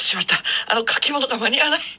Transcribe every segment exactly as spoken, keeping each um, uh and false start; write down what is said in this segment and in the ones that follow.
しまった、あの書き物が間に合わないって、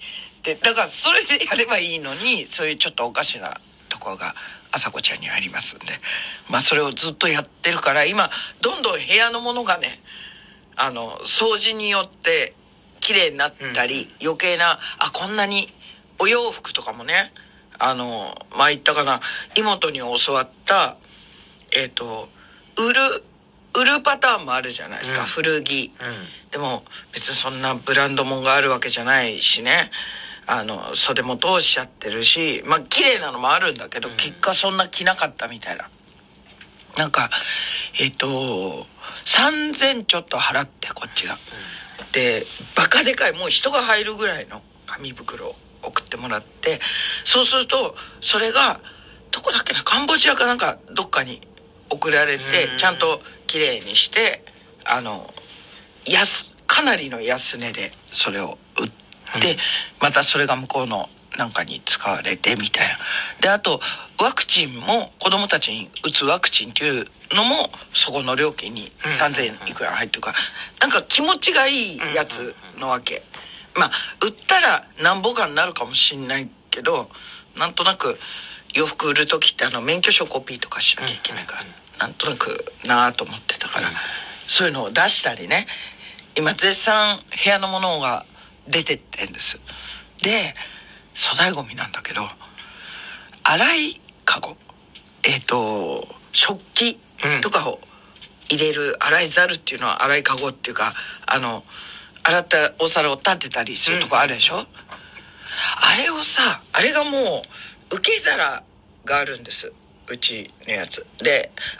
だからそれでやればいいのに、そういうちょっとおかしなところが朝子ちゃんにありますんで、まあそれをずっとやってるから、今どんどん部屋のものがね、あの掃除によって綺麗になったり、うん、余計な、あ、こんなにお洋服とかもね、あの前言ったかな、妹に教わったえっと売る売るパターンもあるじゃないですか、うん、古着、うん、でも別にそんなブランド物があるわけじゃないしね、あの袖も通しちゃってるし、まあ綺麗なのもあるんだけど、うん、結果そんな着なかったみたいな、なんかえっとさんぜんちょっと払ってこっちが、うん、でバカでかいもう人が入るぐらいの紙袋を送ってもらって、そうするとそれがどこだっけな、カンボジアかなんかどっかに送られて、ちゃんと綺麗にして、あの安かなりの安値でそれを売って、うん、またそれが向こうのなんかに使われてみたいな。であとワクチンも子供たちに打つワクチンっていうのもそこの料金にさんぜんいくら入ってるから、なんか気持ちがいいやつのわけ。まあ売ったらなんぼかになるかもしんないけど、なんとなく洋服売る時ってあの免許証コピーとかしなきゃいけないから、うん、なんとなくなぁと思ってたから、うん、そういうのを出したりね、今絶賛部屋のものが出てってんです。で粗大ゴミなんだけど、洗いカゴ、えっと食器とかを入れる洗いざるっていうのは洗いカゴっていうか、あの洗ったお皿を立てたりするとこあるでしょ、うん、あれをさ、あれがもう受け皿があるんです、うちのやつで。